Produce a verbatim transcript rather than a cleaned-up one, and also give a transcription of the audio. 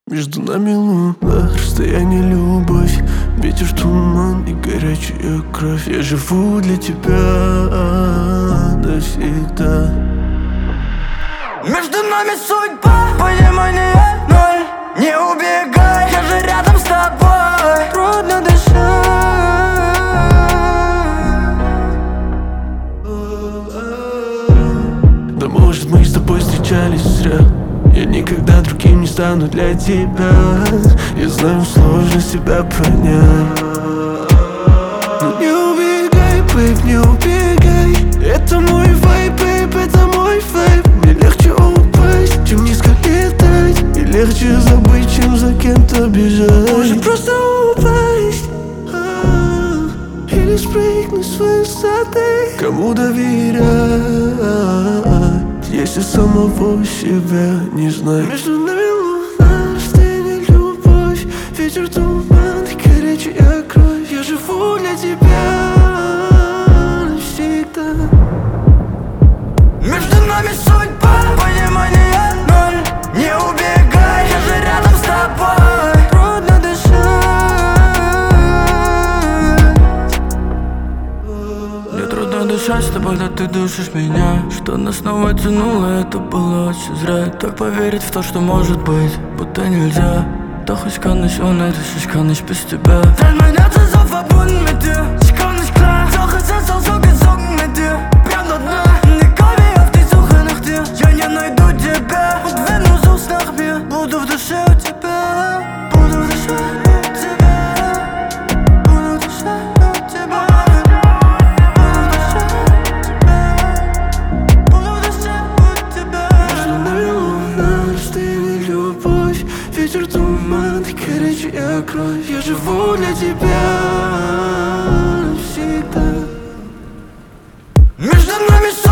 Между нами луна, расстояние, любовь, ветер, туман и горячая кровь. Я живу для тебя навсегда. Между нами судьба, понимание ноль. Не убегай, я же рядом с тобой. Трудно дышать. Да может мы с тобой встречались зря. Я никогда другим не стану для тебя. Я знаю, сложно себя понять. Но не убегай, бэйб, не убегай. Это мой вайб, бэйб, это мой вайб. Мне легче упасть, чем низко летать. И легче забыть, чем за кем-то бежать. Может просто упасть, а, или спрыгнуть с высоты. Кому доверять, если самого себя не знать? Между нами луна, расстояние, любовь, ветер, туман и горячая кровь. Я живу для тебя навсегда. Между нами судьба, понимание ноль. Не убегай, я же рядом с тобой. Трудно дышать. Мне трудно дышать с тобой, когда ты душишь меня. Что нас снова тянуло, это было очень зря. Так поверить в то, что может быть, будто нельзя. Doch ich kann nicht ohne dich, ich kann nicht bis тебя. Denn mein Herz ist so verbunden mit dir. Ich komm nicht klar, doch es ist auch so gesunken mit dir. Прям до дна, egal wie auf die Suche nach dir. Я не найду тебя, und wenn du suchst nach mir, буду в душе у тебя. Буду в душе у тебя. Буду в душе у тебя. Буду в душе у тебя. Буду в душе у тебя. Между нами луна, расстояние, любовь, ветер, туман и горячая кровь. Я живу для тебя навсегда. Между нами